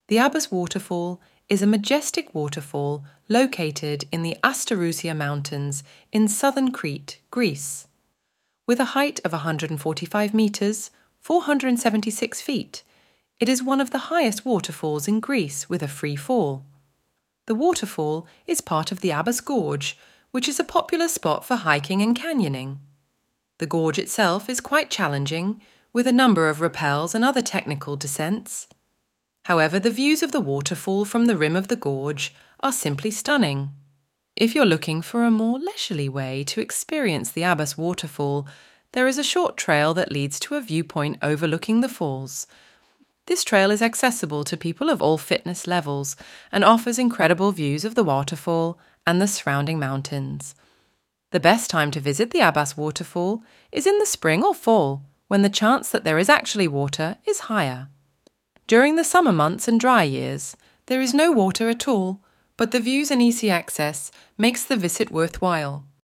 The Abbas waterfall is a majestic waterfall located in the Asterousia Mountains in southern Crete, Greece. With a height of 145 metres, 476 feet, it is one of the highest waterfalls in Greece with a free fall. The waterfall is part of the Abbas Gorge, which is a popular spot for hiking and canyoning. The gorge itself is quite challenging, with a number of rappels and other technical descents. However, the views of the waterfall from the rim of the gorge are simply stunning. If you're looking for a more leisurely way to experience the Abbas waterfall, there is a short trail that leads to a viewpoint overlooking the falls. This trail is accessible to people of all fitness levels and offers incredible views of the waterfall and the surrounding mountains. The best time to visit the Abbas waterfall is in the spring or fall, when the chance that there is actually water is higher. During the summer months and dry years, there is no water at all, but the views and easy access makes the visit worthwhile.